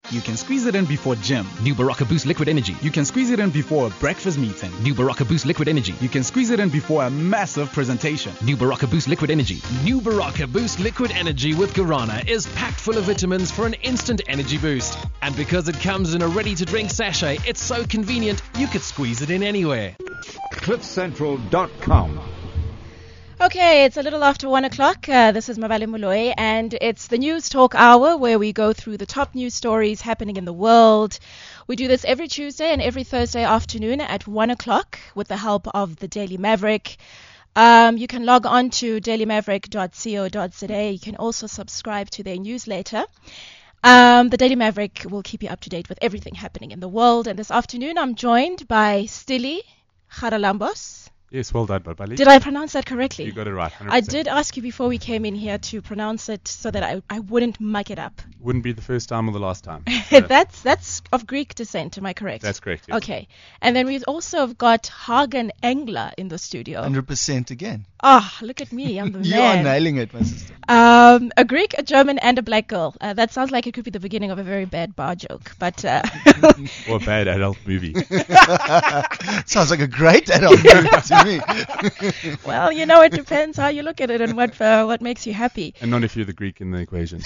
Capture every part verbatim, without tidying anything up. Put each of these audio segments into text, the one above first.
You can squeeze it in before gym. New Baraka Boost Liquid Energy. You can squeeze it in before a breakfast meeting. New Baraka Boost Liquid Energy. You can squeeze it in before a massive presentation. New Baraka Boost Liquid Energy. New Baraka Boost Liquid Energy with Guarana is packed full of vitamins for an instant energy boost. And because it comes in a ready-to-drink sachet, it's so convenient you could squeeze it in anywhere. cliff central dot com. Okay, it's a little after one o'clock. Uh, this is Mabale Moloi, and it's the News Talk Hour where we go through the top news stories happening in the world. We do this every Tuesday and every Thursday afternoon at one o'clock with the help of the Daily Maverick. Um, you can log on to daily maverick dot co dot za. You can also subscribe to their newsletter. Um, the Daily Maverick will keep you up to date with everything happening in the world. And this afternoon, I'm joined by Stili Haralambos. Yes, well done, Babali. Did I pronounce that correctly? You got it right, one hundred percent. I did ask you before we came in here to pronounce it so that I, I wouldn't muck it up. Wouldn't be the first time or the last time. that's that's of Greek descent, am I correct? That's correct, yes. Okay. And then we've also got Hagen Engler in the studio. one hundred percent again. Ah, oh, look at me, I'm the you man. You are nailing it, my sister. Um, a Greek, a German, and a black girl. Uh, that sounds like it could be the beginning of a very bad bar joke, but... Uh, or a bad adult movie. Sounds like a great adult movie to me. Well, you know, it depends how you look at it and what uh, what makes you happy. And not if you're the Greek in the equation.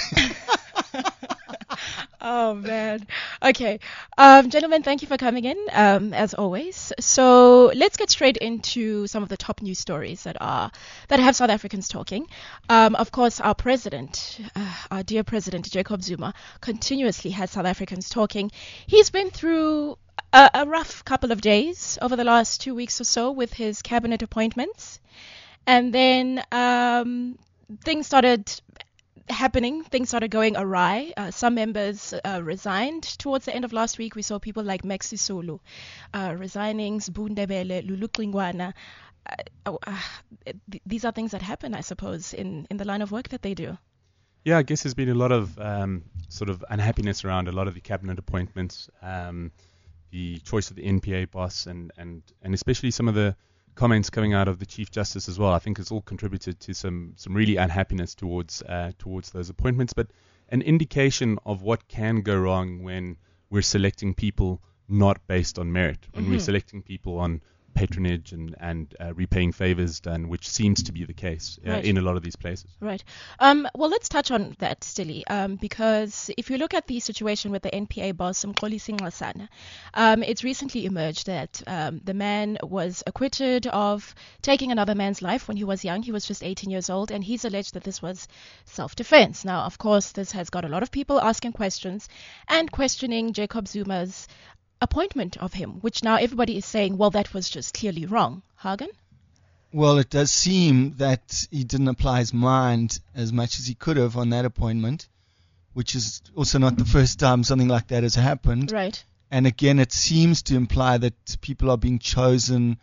Oh, man. Okay. Um, gentlemen, thank you for coming in, um, as always. So let's get straight into some of the top news stories that are that have South Africans talking. Um, of course, our president, uh, our dear president, Jacob Zuma, continuously has South Africans talking. He's been through a, a rough couple of days over the last two weeks or so with his cabinet appointments. And then um, things started... happening, things started going awry. Uh, some members uh, resigned towards the end of last week. We saw people like Max Sisulu uh, resigning, Sbu Ndebele, Lulu Klingwana. Uh, oh, uh, th- these are things that happen, I suppose, in, in the line of work that they do. Yeah, I guess there's been a lot of um, sort of unhappiness around a lot of the cabinet appointments, um, the choice of the N P A boss, and, and, and especially some of the comments coming out of the Chief Justice as well. I think it's all contributed to some, some really unhappiness towards uh, towards those appointments, but an indication of what can go wrong when we're selecting people not based on merit, when mm-hmm. we're selecting people on patronage and, and uh, repaying favors done, which seems to be the case uh, right. in a lot of these places. Right. Um, well, let's touch on that, Stili, um, because if you look at the situation with the N P A boss, Mxolisi Nxasana, um, it's recently emerged that um, the man was acquitted of taking another man's life when he was young. He was just eighteen years old, and he's alleged that this was self-defense. Now, of course, this has got a lot of people asking questions and questioning Jacob Zuma's appointment of him, which now everybody is saying, well, that was just clearly wrong. Hagen? Well, it does seem that he didn't apply his mind as much as he could have on that appointment, which is also not the first time something like that has happened. Right. And again, it seems to imply that people are being chosen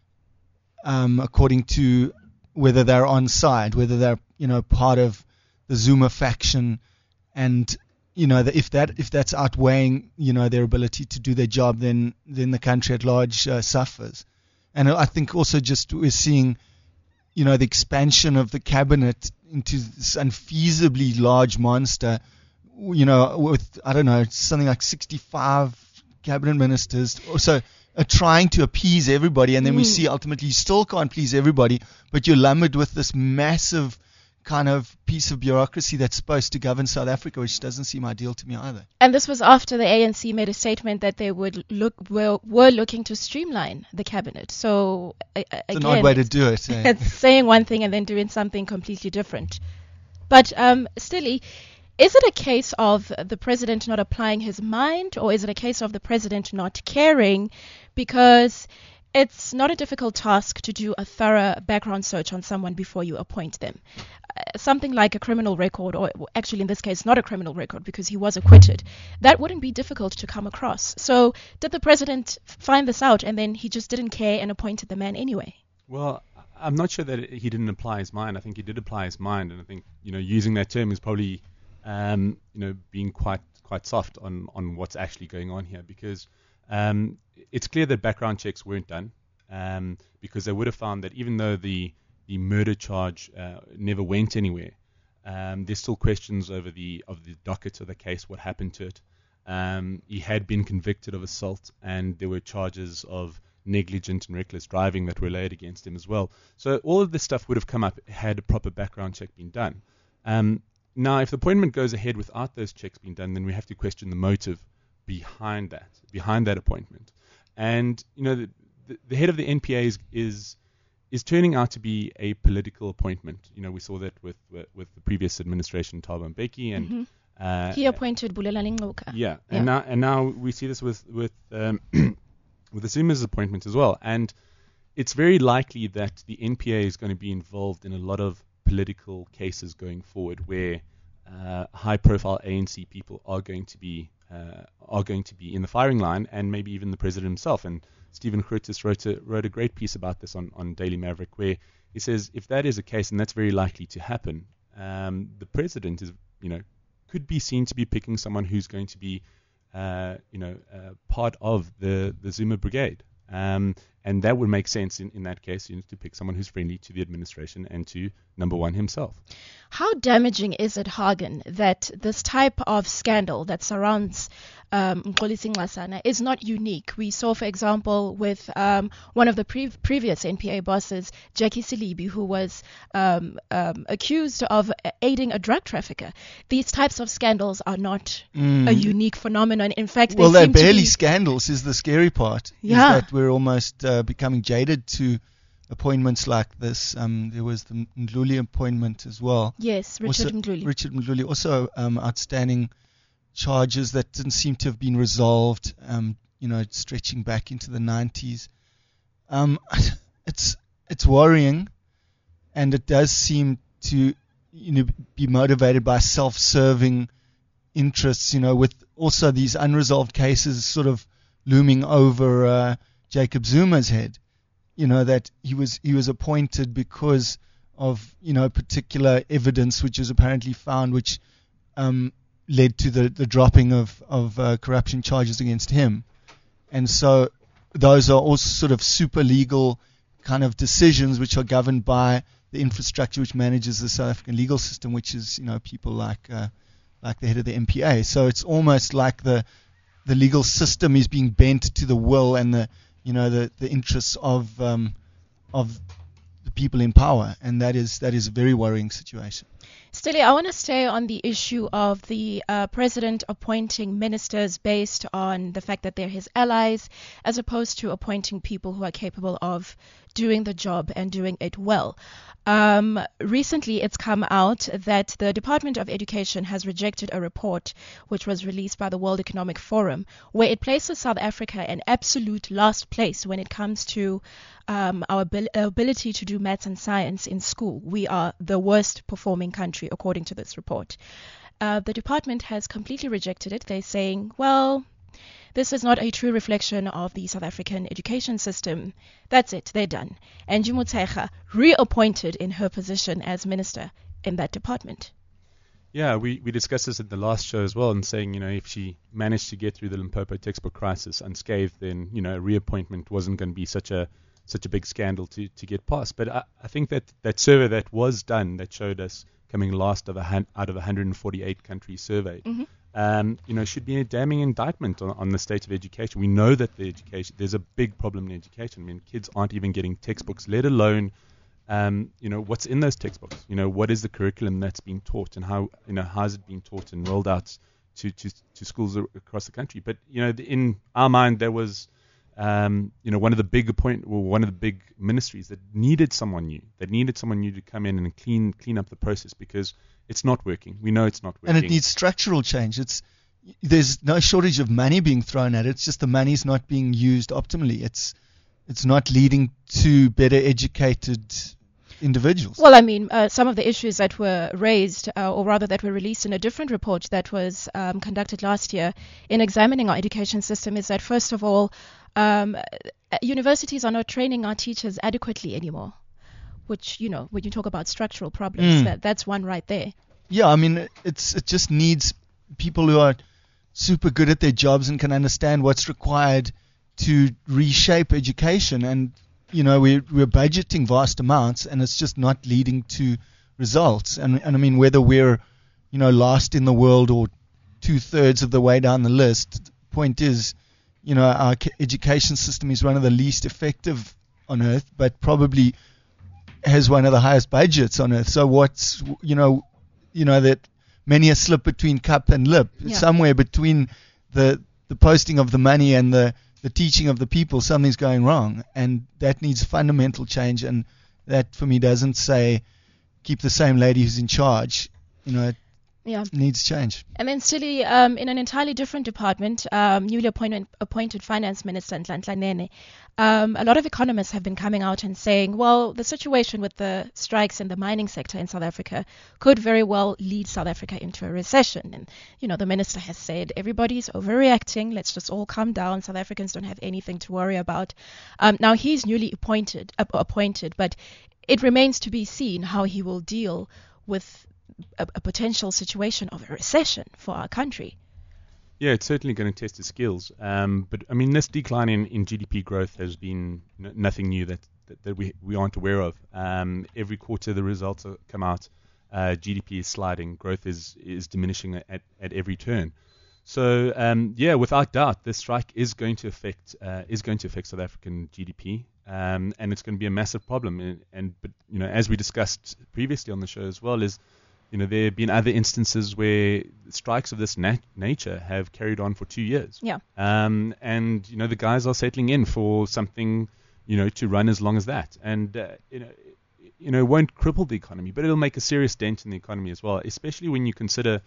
um, according to whether they're on side, whether they're, you know, part of the Zuma faction, and you know, if that if that's outweighing, you know, their ability to do their job, then then the country at large uh, suffers. And I think also just we're seeing, you know, the expansion of the cabinet into this unfeasibly large monster, you know, with, I don't know, something like sixty-five cabinet ministers, so uh, trying to appease everybody, and then mm. we see ultimately you still can't please everybody, but you're lumbered with this massive kind of piece of bureaucracy that's supposed to govern South Africa, which doesn't seem ideal to me either. And this was after the A N C made a statement that they would look were, were looking to streamline the cabinet. So uh, it's again, an odd way to do it. Eh? It's saying one thing and then doing something completely different. But um, Stili, is it a case of the president not applying his mind, or is it a case of the president not caring? Because it's not a difficult task to do a thorough background search on someone before you appoint them. Uh, something like a criminal record, or actually in this case not a criminal record because he was acquitted, that wouldn't be difficult to come across. So did the president find this out and then he just didn't care and appointed the man anyway? Well, I'm not sure that he didn't apply his mind. I think he did apply his mind, and I think, you know, using that term is probably, um, you know, being quite quite soft on, on what's actually going on here, because um, it's clear that background checks weren't done, um, because they would have found that even though the the murder charge uh, never went anywhere, um, there's still questions over the of the docket of the case, what happened to it. Um, he had been convicted of assault, and there were charges of negligent and reckless driving that were laid against him as well. So all of this stuff would have come up had a proper background check been done. Um, now, if the appointment goes ahead without those checks being done, then we have to question the motive behind that, behind that appointment. And, you know, the, the, the head of the N P A is, is is turning out to be a political appointment. You know, we saw that with with, with the previous administration, Thabo Mbeki, and Mm-hmm. uh, He appointed Bulelani Ngcuka. yeah, Yeah. and now and now we see this with with um, with the Zuma's appointment as well. And it's very likely that the N P A is going to be involved in a lot of political cases going forward, where uh, high-profile A N C people are going to be uh, are going to be in the firing line, and maybe even the president himself. And Stephen Grootes wrote a wrote a great piece about this on, on Daily Maverick, where he says if that is the case, and that's very likely to happen, um, the president is you know could be seen to be picking someone who's going to be uh, you know uh, part of the the Zuma brigade. Um, and that would make sense in, in that case, you know, to pick someone who's friendly to the administration and to number one himself. How damaging is it, Hagen, that this type of scandal that surrounds um, Mxolisi Nxasana is not unique? We saw, for example, with um, one of the pre- previous N P A bosses, Jackie Silibi, who was um, um, accused of aiding a drug trafficker. These types of scandals are not Mm. a unique phenomenon. In fact, Well, they they're seem to barely be scandals is the scary part. Yeah. Is that we're almost uh, becoming jaded to appointments like this. Um, there was the Ndluli appointment as well. Yes, Richard also, Ndluli. Richard Ndluli. Also um, outstanding charges that didn't seem to have been resolved, um, you know, stretching back into the nineties. Um, it's it's worrying, and it does seem to you know be motivated by self-serving interests, you know, with also these unresolved cases sort of looming over uh, Jacob Zuma's head. You know, that he was he was appointed because of, you know, particular evidence which was apparently found, which um, led to the, the dropping of, of uh, corruption charges against him. And so those are also sort of super legal kind of decisions which are governed by the infrastructure which manages the South African legal system, which is, you know, people like uh, like the head of the N P A. So it's almost like the the legal system is being bent to the will and the you know the, the interests of um, of the people in power, and that is that is a very worrying situation. Steli, I want to stay on the issue of the uh, president appointing ministers based on the fact that they're his allies, as opposed to appointing people who are capable of doing the job and doing it well. Um, recently, it's come out that the Department of Education has rejected a report which was released by the World Economic Forum, where it places South Africa in absolute last place when it comes to um, our abil- ability to do maths and science in school. We are the worst performing country, according to this report. Uh, the department has completely rejected it. They're saying, well, this is not a true reflection of the South African education system. That's it, they're done. And Njumo Tshega reappointed in her position as minister in that department. Yeah, we, we discussed this at the last show as well, and saying, you know, if she managed to get through the Limpopo textbook crisis unscathed, then, you know, a reappointment wasn't going to be such a such a big scandal to, to get past. But I, I think that that survey that was done that showed us coming last of a hun- out of one hundred forty-eight countries surveyed, Mm-hmm. um, you know, should be a damning indictment on, on the state of education. We know that the education, there's a big problem in education. I mean, kids aren't even getting textbooks, let alone, um, you know, what's in those textbooks. You know, what is the curriculum that's being taught, and how, you know, how is it being taught and rolled out to, to, to schools across the country. But, you know, in our mind, there was, um, you know, one of the big appoint, well, one of the big ministries that needed someone new, that needed someone new to come in and clean clean up the process, because it's not working. We know it's not working. And it needs structural change. It's there's no shortage of money being thrown at it. It's just the money's not being used optimally. It's it's not leading to better educated individuals. Well, I mean, uh, some of the issues that were raised, uh, or rather that were released in a different report that was um, conducted last year in examining our education system, is that, first of all, um, universities are not training our teachers adequately anymore, which, you know, when you talk about structural problems, Mm. that, that's one right there. Yeah, I mean, it's it just needs people who are super good at their jobs and can understand what's required to reshape education. And, you know, we're, we're budgeting vast amounts, and it's just not leading to results. And, and I mean, whether we're, you know, last in the world or two thirds of the way down the list. Point is, you know, our ca- education system is one of the least effective on earth, but probably has one of the highest budgets on earth. So what's, you know, you know that many a slip between cup and lip, Yeah. somewhere between the the posting of the money and the the teaching of the people, something's going wrong, and that needs fundamental change. And that, for me, doesn't say keep the same lady who's in charge. You know, it Yeah. needs change. And then still, um, in an entirely different department, um, newly appointed, appointed Finance Minister Nhlanhla Nene, um, a lot of economists have been coming out and saying, well, the situation with the strikes in the mining sector in South Africa could very well lead South Africa into a recession. And, you know, the minister has said, everybody's overreacting. Let's just all calm down. South Africans don't have anything to worry about. Um, now, he's newly appointed, uh, appointed, but it remains to be seen how he will deal with A, a potential situation of a recession for our country. Yeah, it's certainly going to test his skills. Um, but I mean, this decline in, in G D P growth has been n- nothing new that, that, that we, we aren't aware of. Um, every quarter the results are, come out, uh, G D P is sliding, growth is, is diminishing at, at every turn. So um, yeah, without doubt, this strike is going to affect uh, is going to affect South African G D P, um, and it's going to be a massive problem. And, and but you know, as we discussed previously on the show as well, is You know, there have been other instances where strikes of this nat- nature have carried on for two years. Yeah. Um, and, you know, the guys are settling in for something, you know, to run as long as that. And, uh, you know, you know, it won't cripple the economy, but it'll make a serious dent in the economy as well, especially when you consider,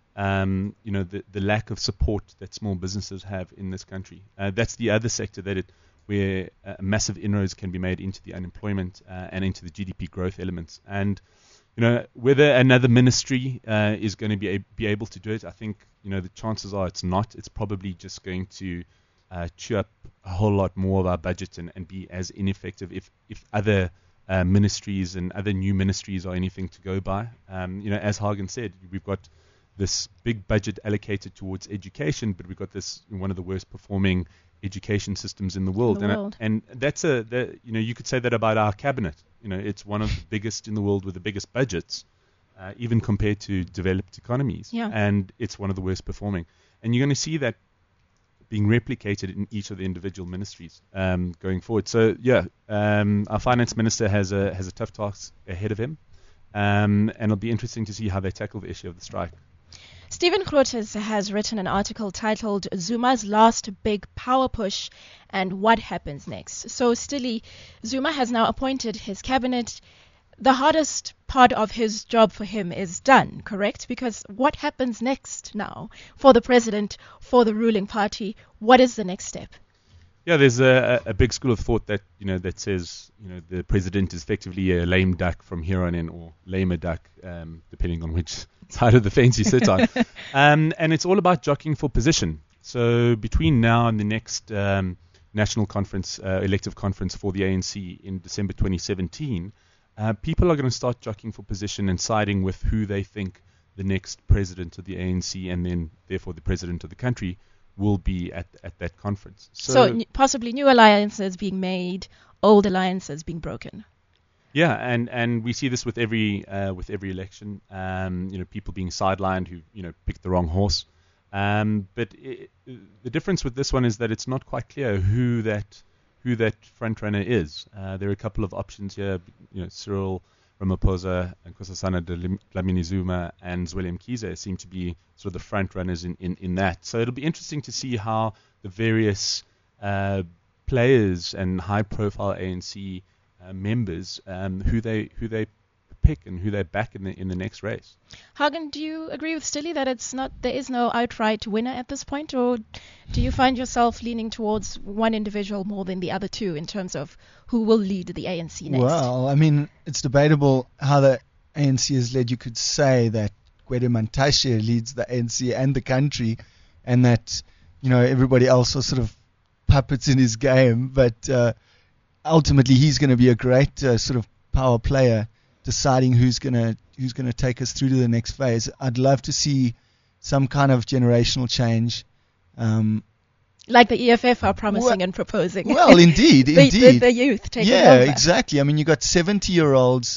um, you know, the, the lack of support that small businesses have in this country. Uh, that's the other sector that it, where uh, massive inroads can be made into the unemployment uh, and into the G D P growth elements. And, you know, whether another ministry uh, is going to be a, be able to do it, I think, you know, the chances are it's not. It's probably just going to uh, chew up a whole lot more of our budget and, and be as ineffective if, if other uh, ministries and other new ministries are anything to go by. Um, you know, as Hagen said, we've got this big budget allocated towards education, but we've got this one of the worst performing education systems in the world. In the and, world. and that's a, that, you know, you could say that about our cabinet. You know, it's one of the biggest in the world with the biggest budgets, uh, even compared to developed economies. Yeah. And it's one of the worst performing. And you're going to see that being replicated in each of the individual ministries um, going forward. So, yeah, um, our finance minister has a has a tough task ahead of him. Um, and it'll be interesting to see how they tackle the issue of the strike. Stephen Grootes has written an article titled Zuma's Last Big Power Push and What Happens Next. So, Stilly, Zuma has now appointed his cabinet. The hardest part of his job for him is done, correct? Because what happens next now for the president, for the ruling party? What is the next step? Yeah, there's a, a big school of thought that, you know, that says, you know, the president is effectively a lame duck from here on in, or lamer duck, um, depending on which side of the fence you sit on. Um, and it's all about jockeying for position. So between now and the next um, national conference, uh, elective conference for the A N C in December twenty seventeen, uh, people are going to start jockeying for position and siding with who they think the next president of the A N C and then therefore the president of the country will be at at that conference. So, So, n- possibly new alliances being made, old alliances being broken. yeah, and, and we see this with every uh, with every election. Um, you know, people being sidelined who you know picked the wrong horse. Um, but it, the difference with this one is that it's not quite clear who that who that front runner is. Uh, there are a couple of options here. You know, Cyril Ramaphosa and Nkosazana Dlamini Zuma and Zweli Mkhize seem to be sort of the front runners in, in, in that. So it'll be interesting to see how the various uh, players and high-profile A N C uh, members um, who they who they pick and who they back in the in the next race. Hagen, do you agree with Stilly that it's not there is no outright winner at this point, or do you find yourself leaning towards one individual more than the other two in terms of who will lead the A N C next? Well, I mean, it's debatable how the A N C is led. You could say that Gwede Mantashe leads the A N C and the country, and that, you know, everybody else are sort of puppets in his game. But uh, ultimately, he's going to be a great uh, sort of power player, deciding who's going to who's going to take us through to the next phase. I'd love to see some kind of generational change. Um, Like the E F F are promising Well- and proposing. well, indeed, the, indeed. The, the youth taking yeah, over. exactly. I mean, you got seventy-year-olds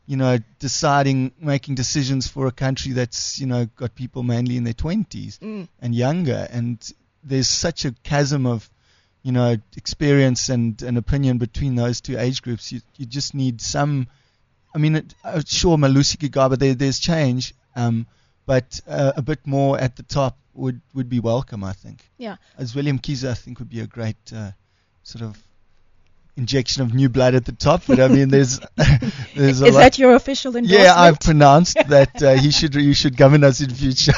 you know, deciding, making decisions for a country that's, you know, got people mainly in their twenties Mm. and younger. And there's such a chasm of, you know, experience and, and opinion between those two age groups. You, you just need some, I mean, it, uh, sure, Malusi Gigaba, there, there's change, um, but uh, a bit more at the top would, would be welcome, I think. Yeah. As William Kiza, I think, would be a great uh, sort of injection of new blood at the top. But I mean, there's there's a Is lot. that your official endorsement? Yeah, I've pronounced that uh, he should you should govern us in future,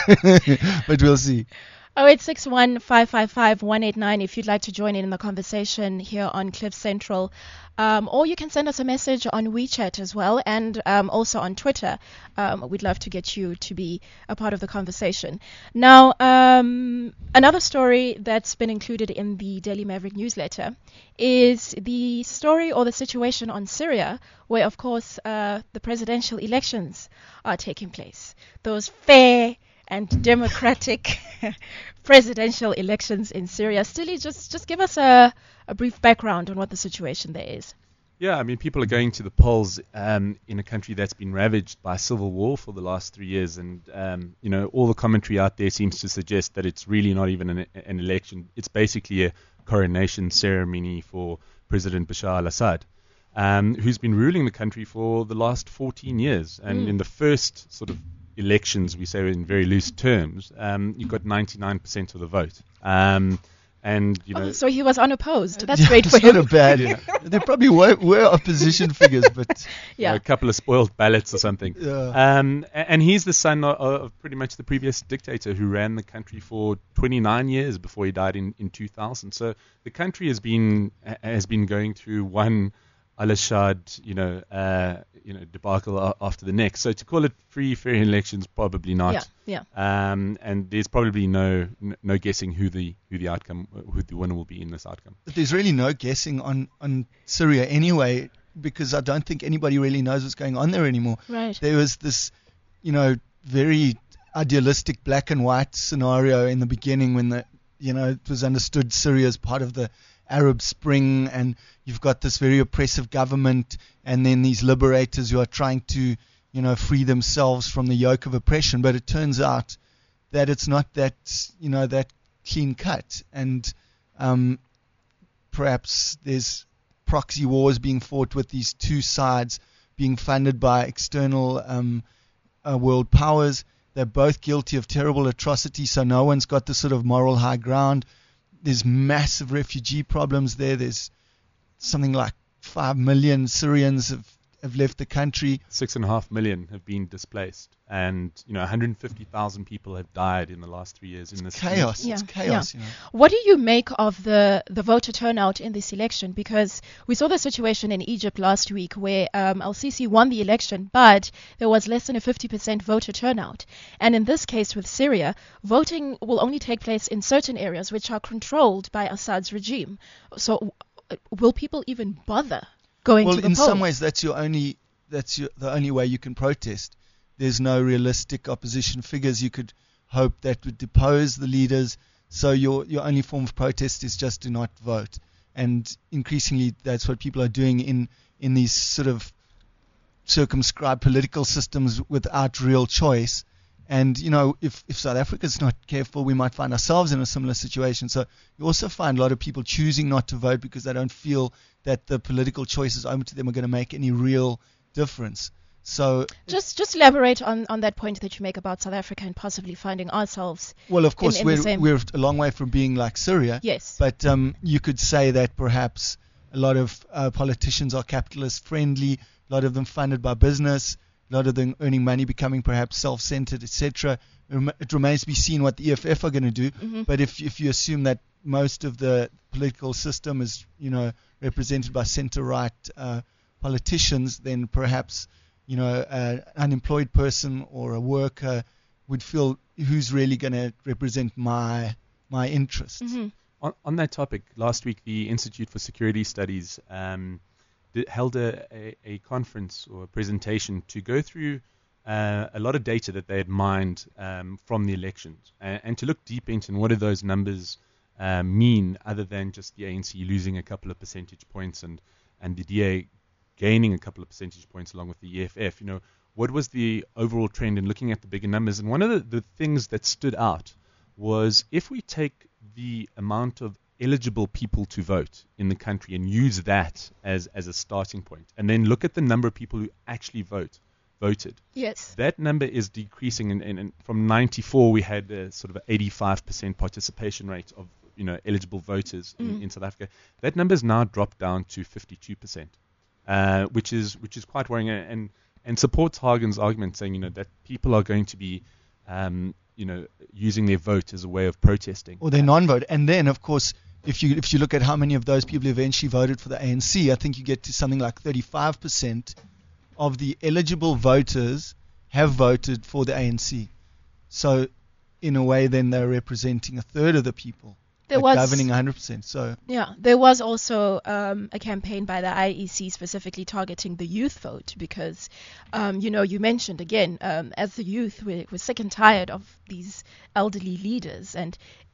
but we'll see. oh eight six one, five five five, one eight nine if you'd like to join in, in the conversation here on Cliff Central. Um, or you can send us a message on WeChat as well, and um, also on Twitter. Um, we'd love to get you to be a part of the conversation. Now, um, another story that's been included in the Daily Maverick newsletter is the story or the situation on Syria, where, of course, uh, the presidential elections are taking place. Those fair and democratic presidential elections in Syria. Stili, just just give us a, a brief background on what the situation there is. Yeah, I mean, people are going to the polls um, in a country that's been ravaged by civil war for the last three years, and um, you know, all the commentary out there seems to suggest that it's really not even an, an election. It's basically a coronation ceremony for President Bashar al-Assad, um, who's been ruling the country for the last fourteen years, and Mm. in the first sort of elections, we say in very loose terms, um, you got ninety-nine percent of the vote. Um, and, you know, Oh, so he was unopposed. That's Yeah, great for it's him. not a bad. There probably were, were opposition figures, but you know, Yeah. a couple of spoiled ballots or something. yeah. Um, a- and he's the son of, of pretty much the previous dictator who ran the country for twenty-nine years before he died in, in two thousand. So the country has been has been going through one al-Assad, you know, uh, you know, debacle a- after the next. So to call it free, fair elections, probably not. Yeah, yeah. Um, and there's probably no n- no guessing who the who the outcome who the winner will be in this outcome. But there's really no guessing on, on Syria anyway, because I don't think anybody really knows what's going on there anymore. Right. There was this, you know, very idealistic black and white scenario in the beginning when the, you know, it was understood Syria as part of the Arab Spring, and you've got this very oppressive government, and then these liberators who are trying to, you know, free themselves from the yoke of oppression. But it turns out that it's not that, you know, that clean cut, and um, perhaps there's proxy wars being fought with these two sides being funded by external um, uh, world powers. They're both guilty of terrible atrocities, so no one's got the sort of moral high ground. There's massive refugee problems there. There's something like five million Syrians have, have left the country. Six and a half million have been displaced, and you know, one hundred fifty thousand people have died in the last three years in this Chaos. Yeah, It's chaos. You know. What do you make of the, the voter turnout in this election? Because we saw the situation in Egypt last week where um, Al-Sisi won the election, but there was less than a fifty percent voter turnout. And in this case with Syria, voting will only take place in certain areas which are controlled by Assad's regime. So uh, will people even bother going Well, to the in polls? some ways, that's your only that's your, the only way you can protest. There's no realistic opposition figures you could hope that would depose the leaders. So your your only form of protest is just to not vote. And increasingly, that's what people are doing in in these sort of circumscribed political systems without real choice. And, you know, if, if South Africa's not careful, we might find ourselves in a similar situation. So you also find a lot of people choosing not to vote because they don't feel that the political choices open to them are going to make any real difference. So, Just just elaborate on, on that point that you make about South Africa and possibly finding ourselves. well, of course, in the we're, same- we're a long way from being like Syria. Yes. But um, you could say that perhaps a lot of uh, politicians are capitalist friendly, a lot of them funded by business, a lot of them earning money, becoming perhaps self-centered, et cetera. It remains to be seen what the E F F are going to do. Mhm. But if if you assume that most of the political system is, you know, represented by center-right uh, politicians, then perhaps, you know, an unemployed person or a worker would feel, who's really going to represent my my interests? Mhm. On, on that topic, last week the Institute for Security Studies um, did, held a, a, a conference or a presentation to go through uh, a lot of data that they had mined um, from the elections and, and to look deep into what do those numbers uh, mean other than just the A N C losing a couple of percentage points and, and the D A gaining a couple of percentage points along with the E F F. You know, what was the overall trend in looking at the bigger numbers? And one of the, the things that stood out was if we take the amount of eligible people to vote in the country and use that as, as a starting point, and then look at the number of people who actually vote, voted. Yes. That number is decreasing, and, and, and from ninety-four we had a sort of an eighty-five percent participation rate of you know eligible voters Mm. in, in South Africa. That number has now dropped down to fifty-two percent, uh, which is which is quite worrying, and and supports Hagen's argument saying you know that people are going to be um, you know using their vote as a way of protesting. Or their non-vote. And then, of course, if you if you look at how many of those people eventually voted for the A N C, I think you get to something like thirty-five percent of the eligible voters have voted for the A N C. So, in a way, then they're representing a third of the people. There They're was governing one hundred percent. So, Yeah, there was also um, a campaign by the I E C specifically targeting the youth vote because, um, you know, you mentioned again, um, as the youth, we're, we're sick and tired of these elderly leaders. And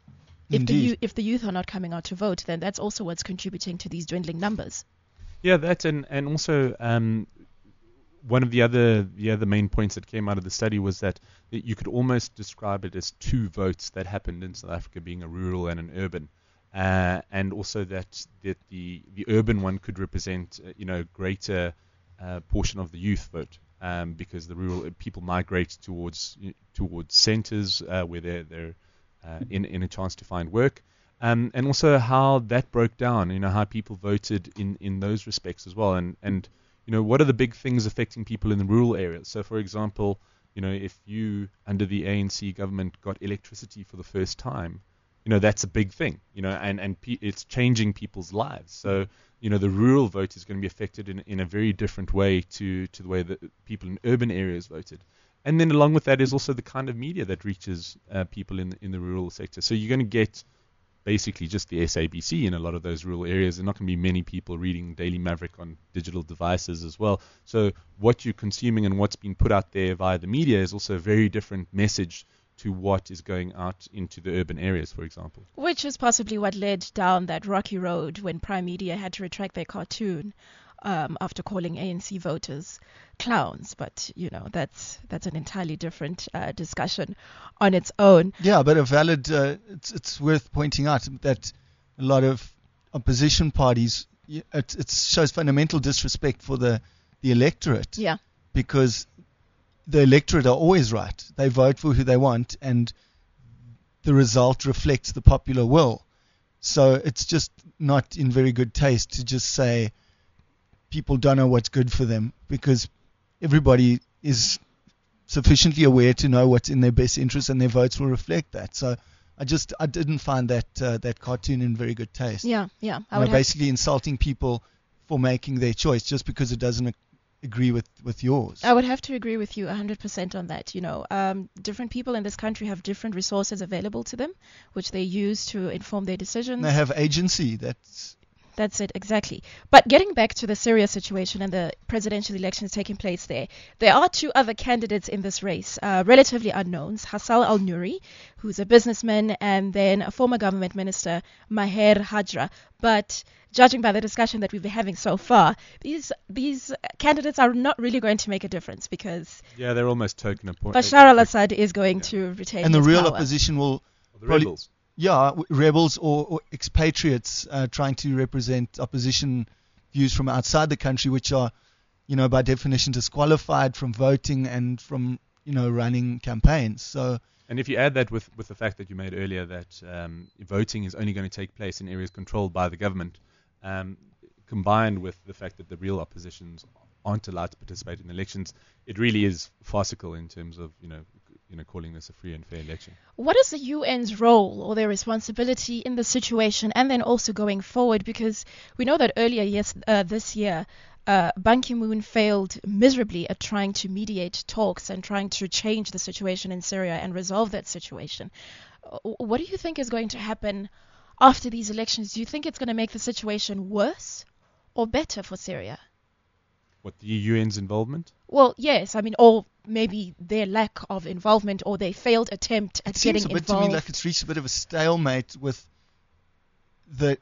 if the, Indeed. you, if the youth are not coming out to vote, then that's also what's contributing to these dwindling numbers. Yeah, that and and also um, one of the other the other main points that came out of the study was that you could almost describe it as two votes that happened in South Africa, being a rural and an urban, uh, and also that that the the urban one could represent uh, you know greater uh, portion of the youth vote, um, because the rural people migrate towards towards centres uh, where they're they're uh, in in a chance to find work. Um, and also how that broke down, you know, how people voted in, in those respects as well. And, and, you know, what are the big things affecting people in the rural areas? So, for example, you know, if you, under the A N C government, got electricity for the first time, you know, that's a big thing, you know, and, and pe- it's changing people's lives. So, you know, the rural vote is going to be affected in, in a very different way to, to the way that people in urban areas voted. And then along with that is also the kind of media that reaches uh, people in, in the rural sector. So you're going to get basically just the S A B C in a lot of those rural areas. There are not going to be many people reading Daily Maverick on digital devices as well. So what you're consuming and what's being put out there via the media is also a very different message to what is going out into the urban areas, for example. Which is possibly what led down that rocky road when Prime Media had to retract their cartoon um, after calling A N C voters clowns. But, you know, that's that's an entirely different uh, discussion on its own. yeah, but a valid, uh, it's, it's worth pointing out that a lot of opposition parties, y- it, it shows fundamental disrespect for the, the electorate. Yeah. Because the electorate are always right. They vote for who they want, and the result reflects the popular will. So it's just not in very good taste to just say people don't know what's good for them, because everybody is sufficiently aware to know what's in their best interest, and their votes will reflect that. So I just I didn't find that uh, that cartoon in very good taste. Yeah, yeah. I You would know, have basically insulting people for making their choice just because it doesn't ag- agree with, with yours. I would have to agree with you one hundred percent on that. You know, um, different people in this country have different resources available to them, which they use to inform their decisions. And they have agency. That's That's it, exactly. But getting back to the Syria situation and the presidential elections taking place there, there are two other candidates in this race, uh, relatively unknowns. Hassan al-Nouri, who's a businessman, and then a former government minister, Maher Hajra. But judging by the discussion that we've been having so far, these these candidates are not really going to make a difference because Yeah, they're almost token appointed. Bashar al-Assad is going to retain and the his real power. opposition will The probably- rebels. yeah w- rebels or, or expatriates uh, trying to represent opposition views from outside the country, which are, you know, by definition disqualified from voting and from, you know, running campaigns. So And if you add that with, with the fact that you made earlier that um, voting is only going to take place in areas controlled by the government, um, combined with the fact that the real oppositions aren't allowed to participate in elections, it really is farcical in terms of, you know, you know, calling this a free and fair election. What is the U N's role or their responsibility in the situation, and then also going forward? Because we know that earlier yes, uh, this year, uh, Ban Ki-moon failed miserably at trying to mediate talks and trying to change the situation in Syria and resolve that situation. Uh, What do you think is going to happen after these elections? Do you think it's going to make the situation worse or better for Syria? What, the U N's involvement? Well, yes, I mean, or maybe their lack of involvement or their failed attempt at it seems getting a bit involved. to me like it's reached a bit of a stalemate with the the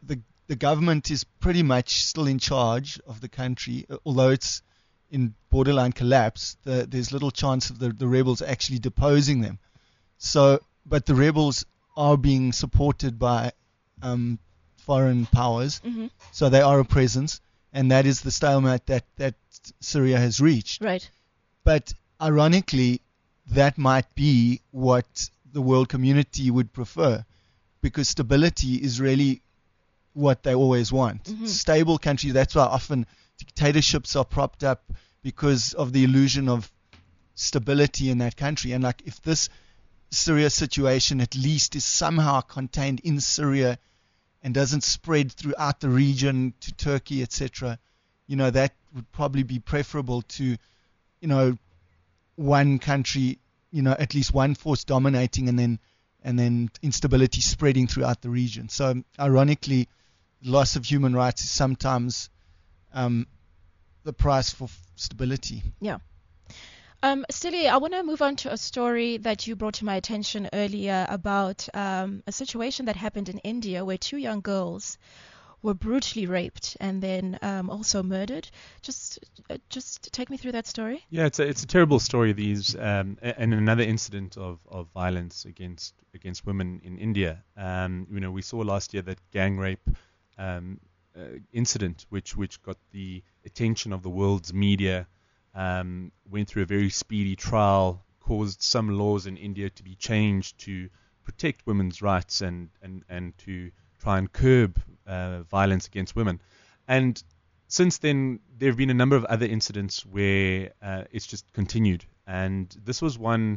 the government is pretty much still in charge of the country, although it's in borderline collapse. The, there's little chance of the, the rebels actually deposing them. So, but the rebels are being supported by um, foreign powers, Mm-hmm. so they are a presence, and that is the stalemate that, that Syria has reached. Right. But ironically, that might be what the world community would prefer, because stability is really what they always want. Mhm. Stable countries, that's why often dictatorships are propped up, because of the illusion of stability in that country. And like, if this Syria situation at least is somehow contained in Syria and doesn't spread throughout the region to Turkey, et cetera, you know, that would probably be preferable to, you know, one country, you know, at least one force dominating, and then and then instability spreading throughout the region. So ironically, loss of human rights is sometimes um, the price for f- stability. Yeah. Um, Stili, I want to move on to a story that you brought to my attention earlier about um, a situation that happened in India where two young girls were brutally raped and then um, also murdered. Just uh, just take me through that story. Yeah, it's a, it's a terrible story. These um, a- and another incident of, of violence against against women in India. Um, you know, we saw last year that gang rape um, uh, incident, which which got the attention of the world's media, um, went through a very speedy trial, caused some laws in India to be changed to protect women's rights and and, and to try and curb uh, violence against women. And since then, there have been a number of other incidents where uh, it's just continued. And this was one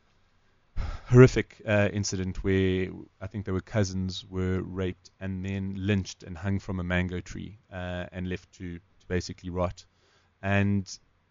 horrific uh, incident where I think there were cousins were raped and then lynched and hung from a mango tree uh, and left to, to basically rot. And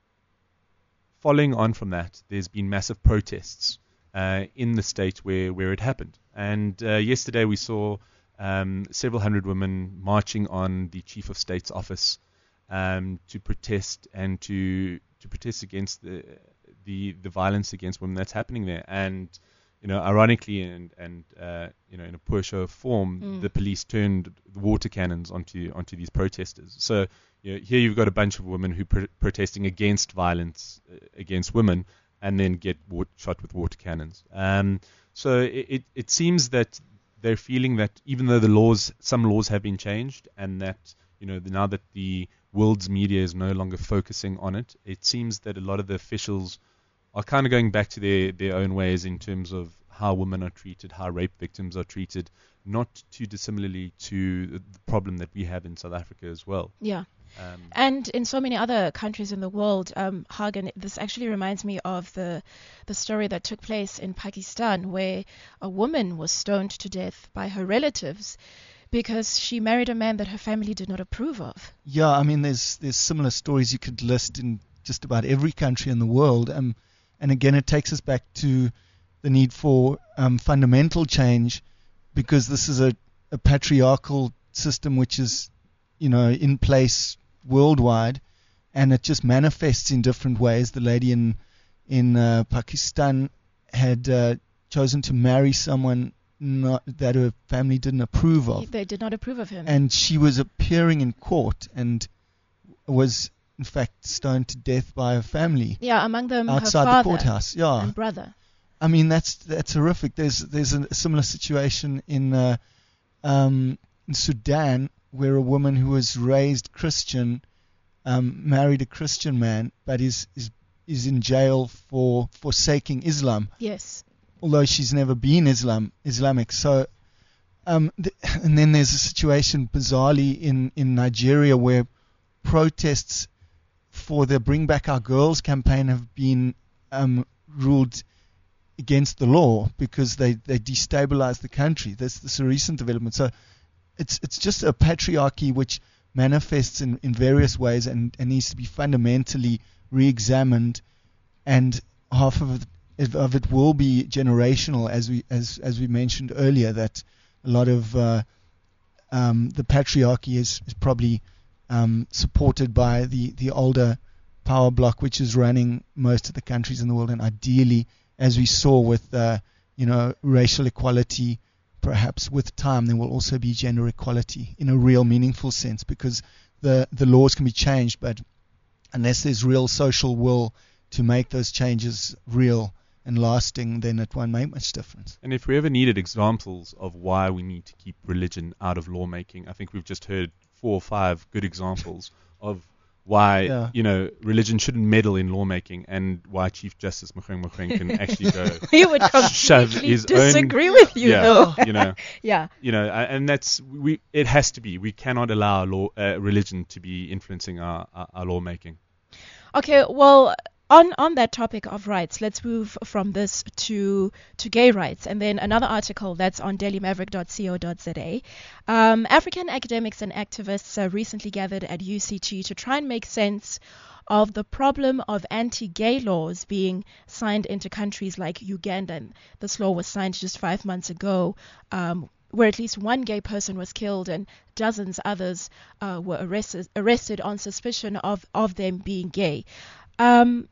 following on from that, there's been massive protests uh, in the state where, where it happened. And uh, yesterday we saw um, several hundred women marching on the Chief of State's office um, to protest and to to protest against the the the violence against women that's happening there. And you know, ironically, and and uh, you know, in a poor show of form, Mm. the police turned the water cannons onto onto these protesters. So you know, here you've got a bunch of women who pro- protesting against violence uh, against women, and then get wa- shot with water cannons. Um, so it, it it seems that they're feeling that even though the laws, some laws have been changed, and that you know now that the world's media is no longer focusing on it, it seems that a lot of the officials are kind of going back to their, their own ways in terms of how women are treated, how rape victims are treated, not too dissimilarly to the problem that we have in South Africa as well. Yeah. Um, And in so many other countries in the world, um, Hagen, this actually reminds me of the the story that took place in Pakistan, where a woman was stoned to death by her relatives because she married a man that her family did not approve of. Yeah, I mean, there's there's similar stories you could list in just about every country in the world. Um, and again, it takes us back to the need for um, fundamental change, because this is a, a patriarchal system which is, you know, in place worldwide, and it just manifests in different ways. The lady in in uh, Pakistan had uh, chosen to marry someone not, that her family didn't approve of. They did not approve of him. And she was appearing in court and was, in fact, stoned to death by her family yeah, among them outside her the father courthouse. Yeah, and brother. I mean, that's that's horrific. There's there's a similar situation in uh, um, in Sudan, where a woman who was raised Christian um, married a Christian man, but is is is in jail for forsaking Islam, Yes. although she's never been Islam Islamic. So, um, th- and then there's a situation bizarrely in, in Nigeria where protests for the Bring Back Our Girls campaign have been um, ruled against the law because they, they destabilize the country. That's, that's a recent development. So it's it's just a patriarchy which manifests in, in various ways and, and needs to be fundamentally re-examined, and half of it, of it will be generational, as we as as we mentioned earlier, that a lot of uh, um, the patriarchy is, is probably um, supported by the, the older power bloc, which is running most of the countries in the world, and ideally, as we saw with uh, you know racial equality perhaps with time there will also be gender equality in a real meaningful sense, because the, the laws can be changed, but unless there's real social will to make those changes real and lasting, then it won't make much difference. And if we ever needed examples of why we need to keep religion out of lawmaking, I think we've just heard four or five good examples of why, Yeah. you know, religion shouldn't meddle in lawmaking, and why Chief Justice Mogoeng Mogoeng can actually go We would shove completely his disagree own, with you, yeah, though. you know, Yeah. you know, a- and that's we. It has to be. We cannot allow law, uh, religion to be influencing our, our, our lawmaking. Okay, well, on on that topic of rights, let's move from this to to gay rights, and then another article that's on daily maverick dot co dot za. Um, African academics and activists uh, recently gathered at U C T to try and make sense of the problem of anti-gay laws being signed into countries like Uganda. And this law was signed just five months ago, um, where at least one gay person was killed and dozens others uh, were arrested arrested on suspicion of, of them being gay. Um,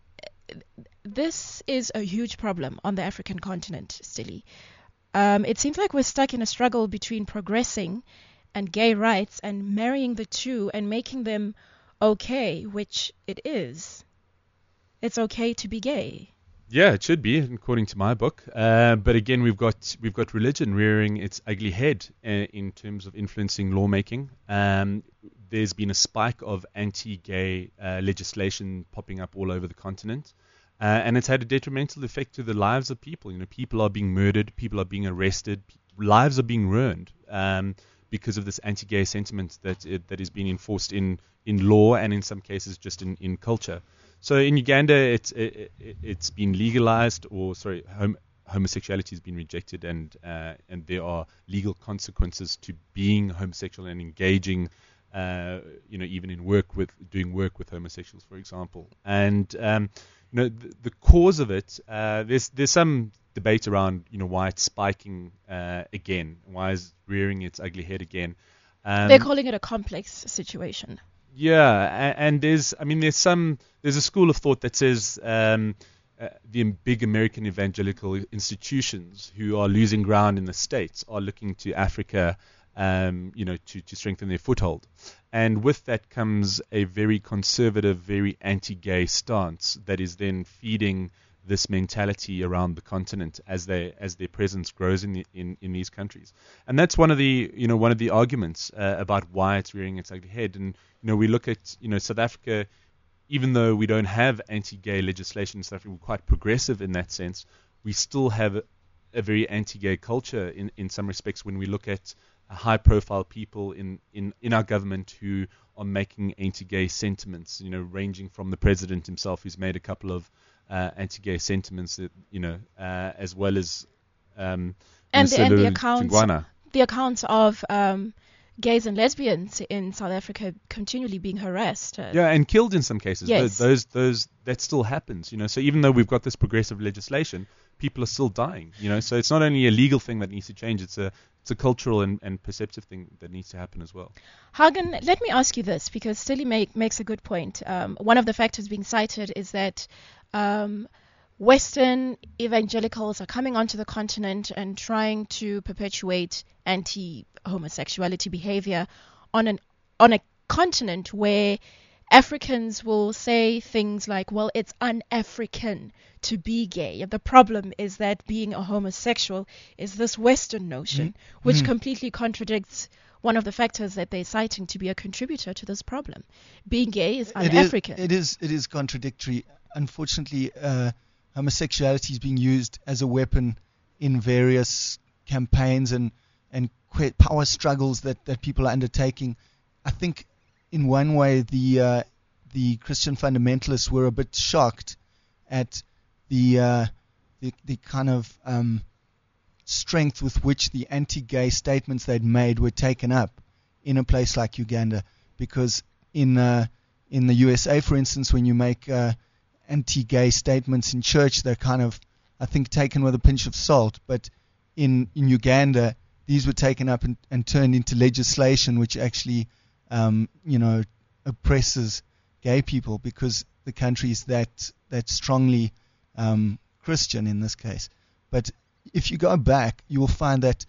this is a huge problem on the African continent, Stilly. Um, it seems like we're stuck in a struggle between progressing and gay rights and marrying the two and making them okay, which it is. It's okay to be gay. Yeah, it should be, according to my book. Uh, but again, we've got we've got religion rearing its ugly head uh, in terms of influencing lawmaking. Um, there's been a spike of anti-gay uh, legislation popping up all over the continent, uh, and it's had a detrimental effect to the lives of people. You know, people are being murdered, people are being arrested, lives are being ruined um, because of this anti-gay sentiment that it, that is being enforced in, in law and in some cases just in, in culture. So in Uganda, it's it, it, it's been legalized, or sorry, hom- homosexuality has been rejected, and uh, and there are legal consequences to being homosexual and engaging, uh, you know, even in work with doing work with homosexuals, for example. And um, you know, the, the cause of it, uh, there's there's some debate around, you know, why it's spiking uh, again, why is rearing its ugly head again. Um, They're calling it a complex situation. Yeah, and, and there's, I mean, there's some, there's a school of thought that says um, uh, the big American evangelical institutions who are losing ground in the States are looking to Africa, um, you know, to, to strengthen their foothold. And with that comes a very conservative, very anti-gay stance that is then feeding this mentality around the continent as they as their presence grows in the, in in these countries. And that's one of the you know one of the arguments uh, about why it's rearing its ugly head. And you know we look at you know South Africa, even though we don't have anti-gay legislation in South Africa, we're quite progressive in that sense. We still have a, a very anti-gay culture in in some respects when we look at high-profile people in, in, in our government who are making anti-gay sentiments, you know, ranging from the president himself, who's made a couple of uh, anti-gay sentiments, that, you know, uh, as well as um, And the, and the Mselu accounts, Tingwana. the accounts of um, gays and lesbians in South Africa continually being harassed. Uh, Yeah, and killed in some cases. Yes. Those, those, those, that still happens, you know. So even though we've got this progressive legislation, people are still dying, you know. So it's not only a legal thing that needs to change; it's a, it's a cultural and, and perceptive thing that needs to happen as well. Hagen, let me ask you this, because Stilly make, makes a good point. Um, one of the factors being cited is that um, Western evangelicals are coming onto the continent and trying to perpetuate anti-homosexuality behavior on an on a continent where Africans will say things like, well, it's un-African to be gay. The problem is that being a homosexual is this Western notion, Mm-hmm. which Mm. completely contradicts one of the factors that they're citing to be a contributor to this problem. Being gay is It is, un-African. it is it is contradictory. Unfortunately, uh, homosexuality is being used as a weapon in various campaigns and and que- power struggles that, that people are undertaking. I think in one way the uh, the Christian fundamentalists were a bit shocked at the uh, the, the kind of um, strength with which the anti-gay statements they'd made were taken up in a place like Uganda, because in uh, in the U S A, for instance, when you make uh, anti-gay statements in church, they're kind of, I think, taken with a pinch of salt. But in in Uganda, these were taken up and, and turned into legislation, which actually, um, you know, oppresses gay people, because the country is that that strongly um, Christian in this case. But if you go back, you will find that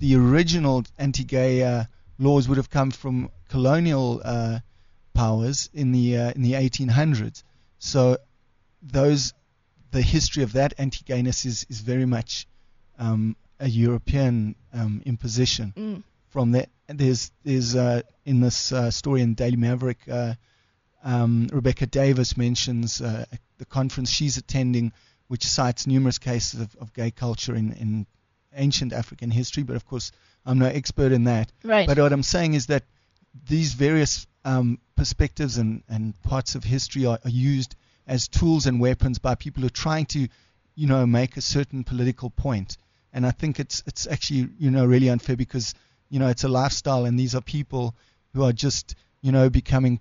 the original anti-gay uh, laws would have come from colonial uh, powers in the uh, in the eighteen hundreds. So those the history of that anti-gayness is is very much um, a European um, imposition. Mm. From that, there's there's uh, in this uh, story in Daily Maverick, uh, um, Rebecca Davis mentions uh, the conference she's attending, which cites numerous cases of, of gay culture in, in ancient African history. But of course, I'm no expert in that. Right. But what I'm saying is that these various um, perspectives and, and parts of history are, are used as tools and weapons by people who are trying to, you know, make a certain political point. And I think it's it's actually, you know, really unfair because, you know, it's a lifestyle and these are people who are just, you know, becoming,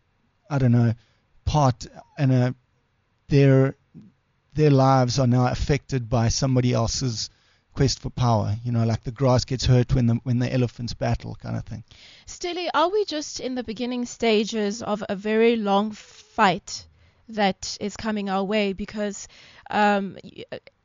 I don't know, part and uh, their their lives are now affected by somebody else's quest for power. You know, like the grass gets hurt when the when the elephants battle, kind of thing. Steli, are we just in the beginning stages of a very long fight that is coming our way? Because um, g-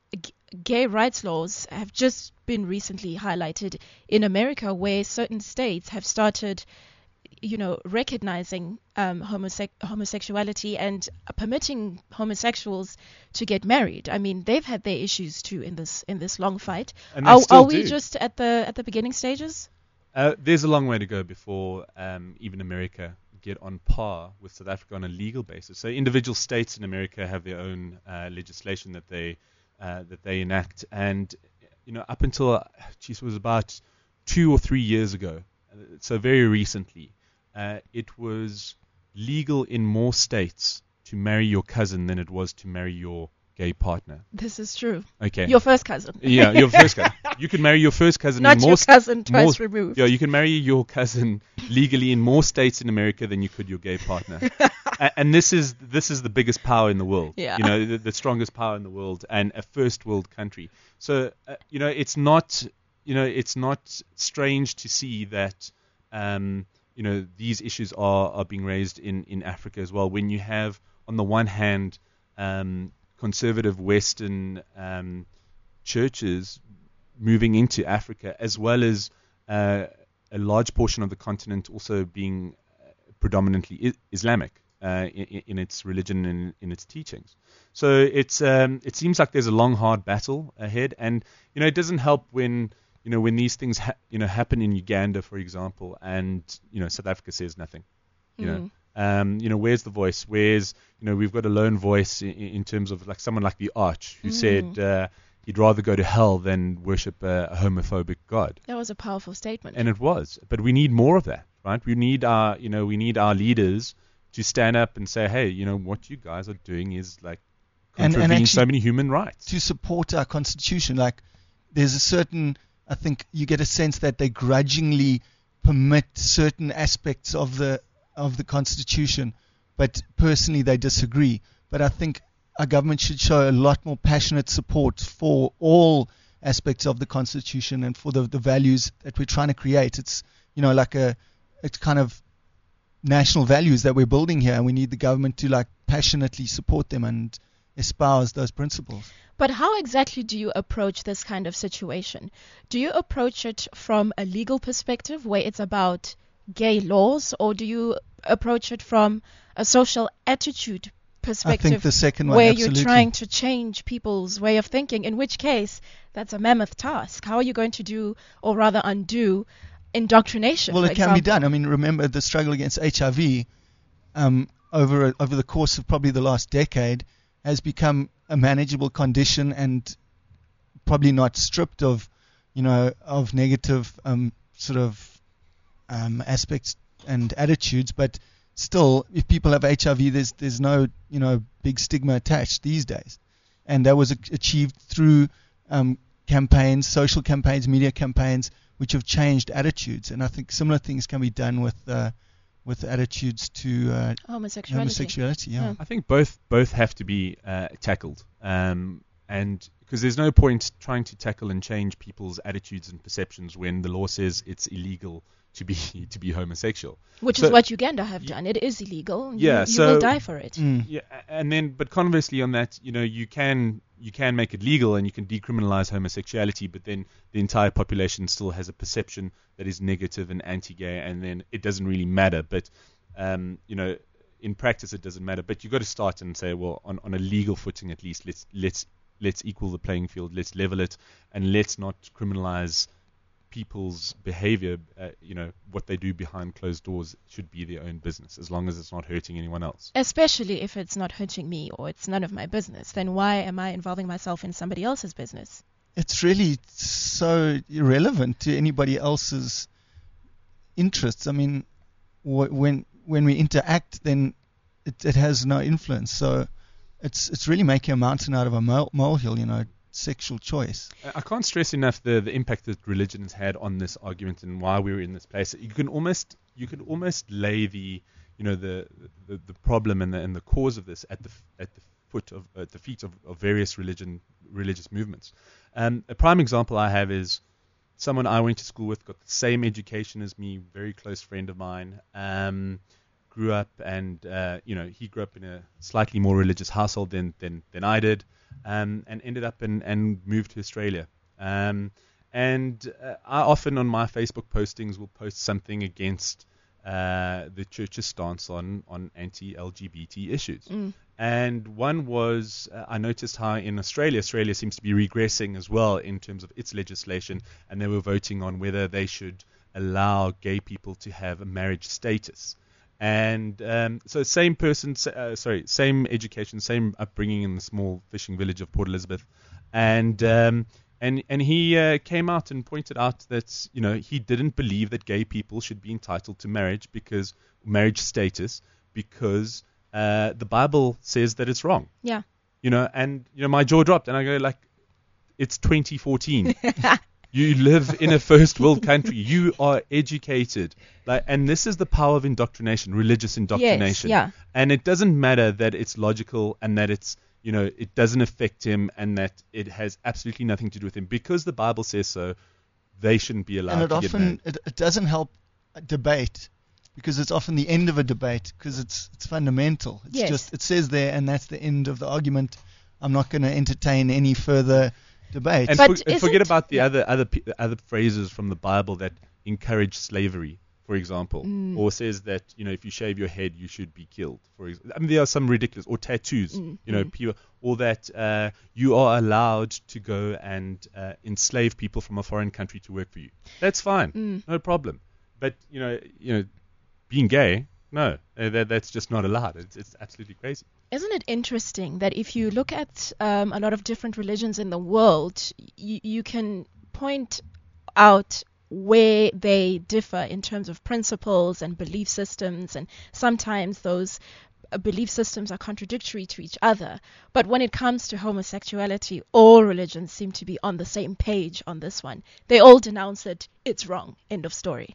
gay rights laws have just been recently highlighted in America, where certain states have started, you know, recognizing um, homose- homosexuality and permitting homosexuals to get married. I mean, they've had their issues too in this in this long fight. And they Are, still are we do. just at the at the beginning stages? Uh, there's a long way to go before um, even America get on par with South Africa on a legal basis. So individual states in America have their own uh, legislation that they uh, that they enact, and you know, up until uh, geez, it was about two or three years ago, uh, so very recently, uh, it was legal in more states to marry your cousin than it was to marry your gay partner. This is true. Okay. Your first cousin. Yeah, your first cousin. You can marry your first cousin Not in your more st- cousin twice more- removed. Yeah, you can marry your cousin legally in more states in America than you could your gay partner. A- and this is this is the biggest power in the world. Yeah. You know, the, the strongest power in the world and a first world country. So uh, you know, it's not you know it's not strange to see that um, you know these issues are are being raised in in Africa as well. When you have on the one hand um, conservative Western um, churches moving into Africa, as well as uh, a large portion of the continent also being uh, predominantly I- Islamic uh, in, in its religion and in its teachings. So it's um, it seems like there's a long, hard battle ahead, and you know it doesn't help when you know when these things ha- you know happen in Uganda, for example, and you know South Africa says nothing. You know. Um, you know, where's the voice? Where's, you know, we've got a lone voice in, in terms of like someone like the Arch who Mm. said uh, he'd rather go to hell than worship a, a homophobic God. That was a powerful statement. And it was. But we need more of that, right? We need our, you know, we need our leaders to stand up and say, hey, you know, what you guys are doing is like And- and contravening so actually many human rights. To support our constitution, like there's a certain, I think you get a sense that they grudgingly permit certain aspects of the of the constitution, but personally they disagree. But I think our government should show a lot more passionate support for all aspects of the constitution and for the, the values that we're trying to create. It's, you know, like a, it's kind of national values that we're building here, and we need the government to like passionately support them and espouse those principles. But how exactly do you approach this kind of situation? Do you approach it from a legal perspective where it's about gay laws, or do you approach it from a social attitude perspective I think the second one, where absolutely. you're trying to change people's way of thinking, in which case that's a mammoth task? How are you going to do, or rather undo, indoctrination? Well, for it can be example? done. I mean, remember the struggle against H I V um, over a, over the course of probably the last decade has become a manageable condition and probably not stripped of, you know, of negative um, sort of um, aspects and attitudes, but still, if people have H I V, there's there's no, you know, big stigma attached these days, and that was a- achieved through um, campaigns, social campaigns, media campaigns, which have changed attitudes. And I think similar things can be done with uh, with attitudes to uh, Homosexuality. homosexuality. Yeah. Yeah. I think both both have to be uh, tackled, um, and because there's no point trying to tackle and change people's attitudes and perceptions when the law says it's illegal to be to be homosexual. Which So- is what Uganda have done. It is illegal. Yeah, you, you so- will die for it. Mm. Yeah, a- and then but conversely on that, you know, you can you can make it legal and you can decriminalize homosexuality, but then the entire population still has a perception that is negative and anti-gay, and then it doesn't really matter. But um, you know, in practice, it doesn't matter. But you've got to start and say, well, on, on a legal footing at least, let's let's let's equal the playing field, let's level it, and let's not criminalize people's behavior. Uh, you know, what they do behind closed doors should be their own business, as long as it's not hurting anyone else. Especially if it's not hurting me or it's none of my business, then why am I involving myself in somebody else's business? It's really so irrelevant to anybody else's interests. I mean, wh- when when we interact, then it, it has no influence. So it's it's really making a mountain out of a mole, molehill, you know, sexual choice. I can't stress enough the, the impact that religion has had on this argument and why we're in this place. You can almost you can almost lay the you know the the, the problem and the and the cause of this at the at the foot of at the feet of, of various religion religious movements. Um, a prime example I have is someone I went to school with, got the same education as me, very close friend of mine. Um, grew up and uh, you know he grew up in a slightly more religious household than than, than I did. Um, and ended up in, and moved to Australia. Um, and uh, I often on my Facebook postings will post something against uh, the church's stance on, on anti-L G B T issues. Mm. And one was, uh, I noticed how in Australia, Australia seems to be regressing as well in terms of its legislation, and they were voting on whether they should allow gay people to have a marriage status. And um, so same person, uh, sorry, same education, same upbringing in the small fishing village of Port Elizabeth. And um, and and he uh, came out and pointed out that, you know, he didn't believe that gay people should be entitled to marriage because marriage status because uh, the Bible says that it's wrong. Yeah. You know, and, you know, my jaw dropped and I go like, it's twenty fourteen. You live in a first world country. You are educated. Like, and this is the power of indoctrination, religious indoctrination. Yes, yeah. And it doesn't matter that it's logical and that it's, you know, it doesn't affect him and that it has absolutely nothing to do with him. Because the Bible says so, they shouldn't be allowed and it to often, get married. It, it doesn't help a debate because it's often the end of a debate because it's it's fundamental. It's Yes. just, it says there and that's the end of the argument. I'm not going to entertain any further debate. And, But for, and forget isn't- about the other other pe- other phrases from the Bible that encourage slavery, for example, Mm. or says that, you know, if you shave your head, you should be killed. For ex- I mean, there are some ridiculous, or tattoos, Mm, you know, mm. people, or that uh, you are allowed to go and uh, enslave people from a foreign country to work for you. That's fine, Mm. no problem. But you know, you know, being gay, no, uh, that that's just not allowed. It's it's absolutely crazy. Isn't it interesting that if you look at um, a lot of different religions in the world, y- you can point out where they differ in terms of principles and belief systems, and sometimes those uh, belief systems are contradictory to each other. But when it comes to homosexuality, all religions seem to be on the same page on this one. They all denounce it. It's wrong. End of story.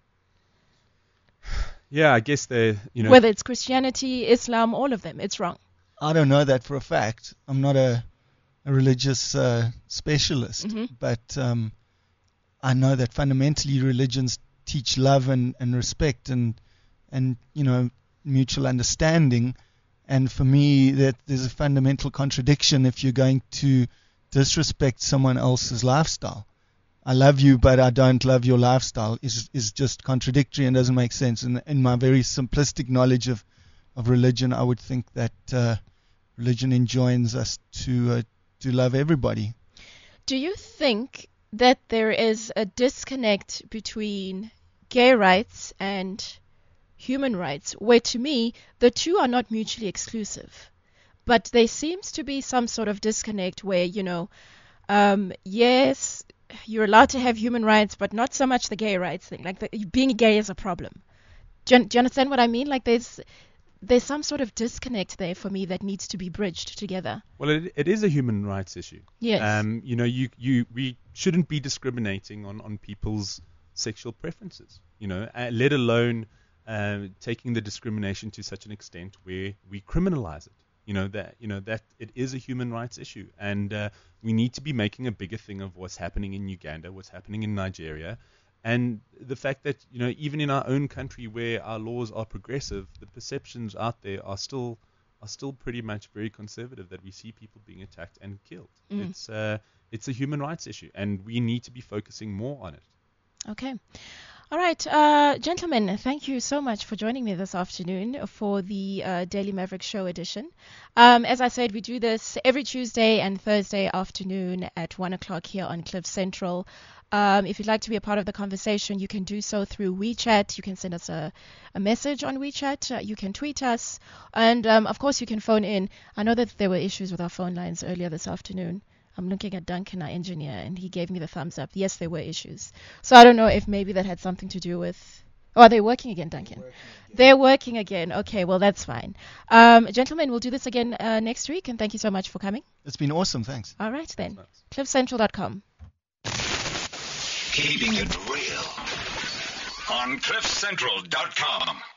Yeah, I guess they, you know, Whether it's Christianity, Islam, all of them, it's wrong. I don't know that for a fact. I'm not a, a religious uh, specialist, Mhm. but um, I know that fundamentally religions teach love and, and respect and and you know mutual understanding. And for me, that there's a fundamental contradiction if you're going to disrespect someone else's lifestyle. I love you, but I don't love your lifestyle is is just contradictory and doesn't make sense. And in my very simplistic knowledge of of religion, I would think that uh, religion enjoins us to uh, to love everybody. Do you think that there is a disconnect between gay rights and human rights, where to me the two are not mutually exclusive, but there seems to be some sort of disconnect where, you know, um, yes, you're allowed to have human rights, but not so much the gay rights thing. Like the, being gay is a problem. Do you, do you understand what I mean? Like there's there's some sort of disconnect there for me that needs to be bridged together. well, it, it is a human rights issue. Yes. Um, you know, you, you we shouldn't be discriminating on, on people's sexual preferences, you know, uh, let alone uh, taking the discrimination to such an extent where we criminalize it. You know, that you know that it is a human rights issue, and uh, we need to be making a bigger thing of what's happening in Uganda, what's happening in Nigeria, and the fact that, you know, even in our own country where our laws are progressive, the perceptions out there are still are still pretty much very conservative, that we see people being attacked and killed. Mm. It's uh, it's a human rights issue, and we need to be focusing more on it. Okay. All right, uh, gentlemen, thank you so much for joining me this afternoon for the uh, Daily Maverick Show edition. Um, as I said, we do this every Tuesday and Thursday afternoon at one o'clock here on Cliff Central. Um, if you'd like to be a part of the conversation, you can do so through WeChat. You can send us a, a message on WeChat. Uh, you can tweet us. And, um, of course, you can phone in. I know that there were issues with our phone lines earlier this afternoon. I'm looking at Duncan, our engineer, and he gave me the thumbs up. Yes, there were issues. So I don't know if maybe that had something to do with... Oh, are they working again, Duncan? Working again. They're working again. Okay, well, that's fine. Um, gentlemen, we'll do this again uh, next week, and thank you so much for coming. It's been awesome. Thanks. All right, then. Nice. cliff central dot com. Keeping it real on cliff central dot com.